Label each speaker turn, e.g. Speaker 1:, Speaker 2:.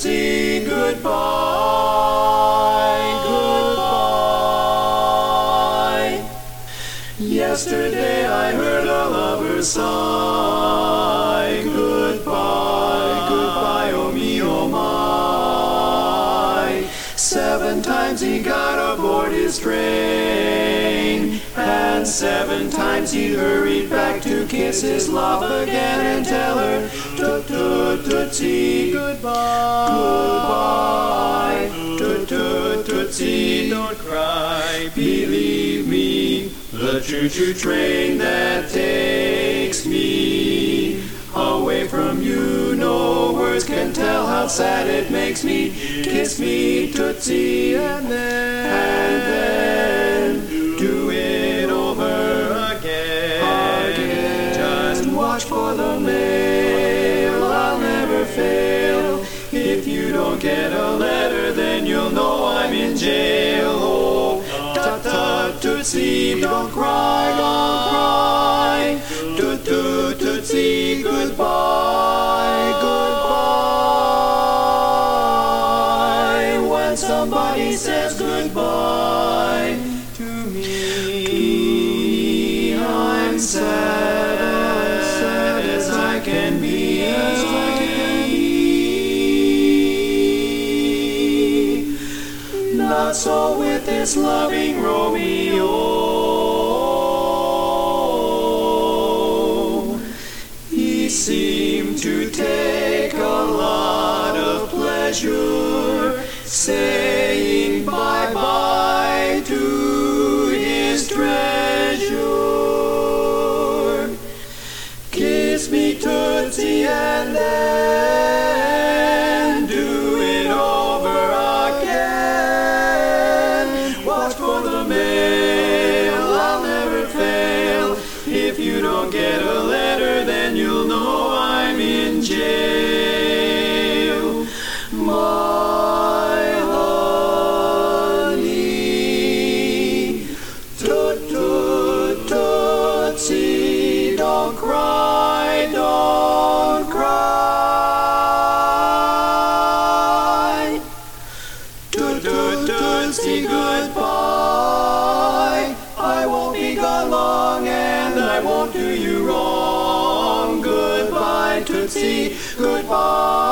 Speaker 1: Tootsie, goodbye, goodbye. Yesterday I heard a lover sigh. Goodbye, goodbye, oh me, oh my. 7 times he got aboard his train, and 7 times he hurried back to kiss his love again and tell her, Tootsie, goodbye, goodbye, Tootsie, don't cry. Believe me, the choo-choo train that takes me away from you, no words can tell how sad it makes me. Kiss me, Tootsie, and then do it over again. Just watch for the mail, I'll never fail. If you don't get a letter, then you'll know I'm in jail. Oh, Tootsie, don't cry, don't cry. Tootsie, goodbye, goodbye. When somebody says goodbye to me, I'm sad as I can be. Not so with this loving Romeo. He seemed to take a lot of pleasure saying bye-bye to his treasure. Kiss me, Tootsie, and then do it over again. Watch for the mail, I'll never fail. If you don't get a letter, then you'll know I'm in jail. My honey, Tootsie, don't cry, don't cry. Tootsie, goodbye. I won't be gone long, and I won't do you wrong. Goodbye, Tootsie, goodbye.